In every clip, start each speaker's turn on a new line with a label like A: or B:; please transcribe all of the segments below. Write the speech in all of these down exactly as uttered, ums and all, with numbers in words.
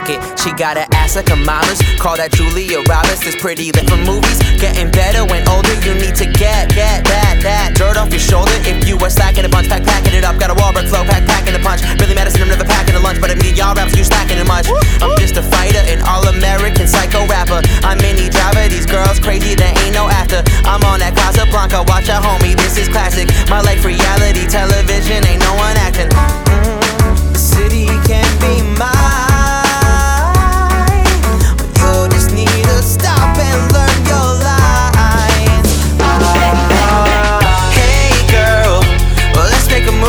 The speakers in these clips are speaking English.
A: Check it, she got an ass like a mama's. Call that Julia Roberts, this pretty lit from movies. Getting better when older, you need to get, get that, that dirt off your shoulder. If you were slacking a bunch, pack packing it up. Got a Wahlberg flow, pack packing a punch. Billy Madison, I'm never packing a lunch, but I mean y'all raps, you slacking it much. I'm just a fighter, an all-American psycho rapper. I'm Minnie Driver, these girls crazy, there ain't no after. I'm on that Casablanca, watch out homie, this is classic. My life reality, television, ain't no one acting. Mm, the city can be mine, but you just need to stop and learn your lines. Hey girl, well let's make a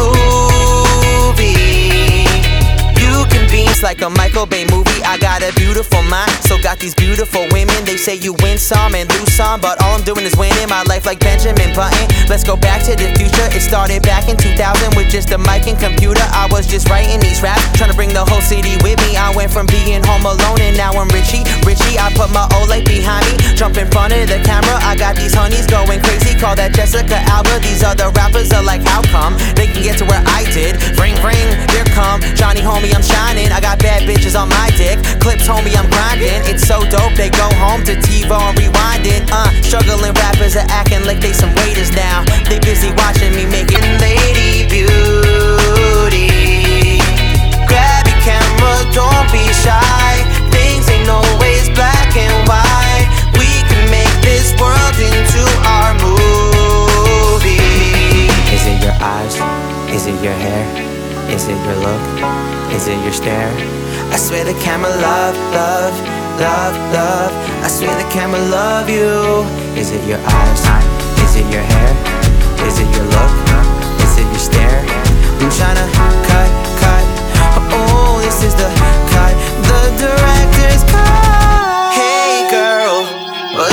A: movie. You can be like a Michael Bay movie. I got a beautiful mind, so got these beautiful women. They say you win some and lose some, but all I'm doing is winning my life like Benjamin Button. Let's go back to the future. It started back in two thousand with just a mic and computer. I was just writing these raps, trying to bring the whole city with me. I went from being home alone and now I'm Richie. Richie, I put my old life behind me, jump in front of the camera. I got these honeys going crazy, call that Jessica Alba. These other rappers are like, how come they can get to where I did? Ring, ring, here come Johnny, homie, I'm shining. I got bad bitches on my dick, clips, homie, I'm grinding. It's so dope, they go home to TiVo and rewind it. Uh, struggling rappers are acting like they some waiters now. They busy watching me making lady beauty. Grab your camera, don't be shy. Things ain't always black and white. We can make this world into our movie. Is it your eyes? Is it your hair? Is it your look? Is it your stare? I swear the camera love, love, love, love. I swear the camera love you. Is it your eyes? Is it your hair? Is it your look? Is it your stare? I'm tryna